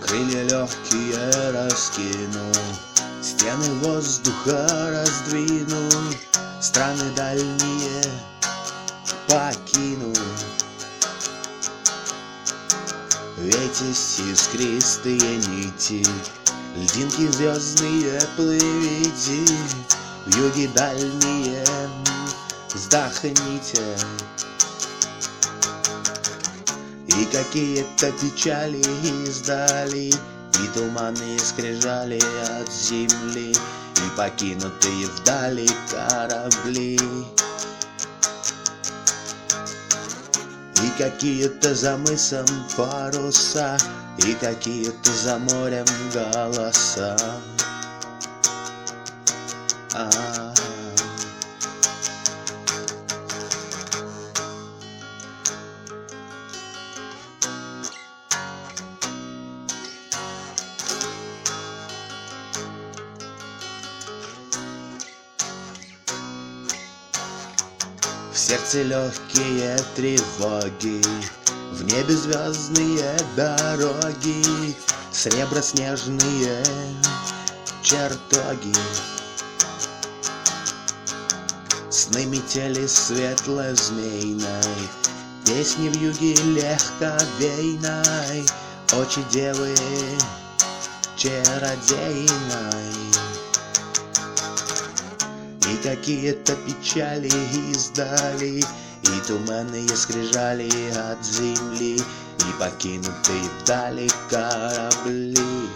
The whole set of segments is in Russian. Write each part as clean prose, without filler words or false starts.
Крылья легкие раскину, стены воздуха раздвину, страны дальние покину. Эти искристые нити, льдинки звездные плывите, в юге дальние вздохните. И какие-то печали издали, и туманные скрижали от земли, и покинутые вдали корабли. И какие-то за мысом паруса, и какие-то за морем голоса. В сердце легкие тревоги, в небе звездные дороги, сребро-снежные чертоги. Сны метели светло-змейной, песни в юге легковейной, очи девы чародейной. И какие-то печали издали, и туманные скрижали от земли, и покинутые вдали корабли.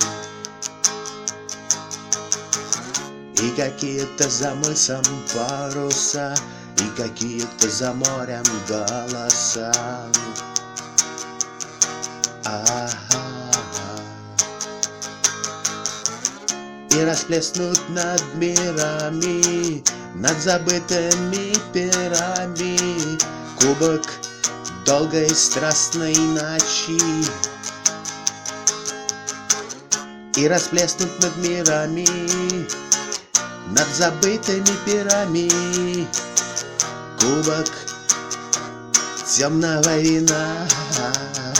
И какие-то за мысом паруса, и какие-то за морем голоса. И расплеснут над мирами, над забытыми пирами, кубок долгой страстной ночи. И расплеснут над мирами, над забытыми пирами, кубок темного вина.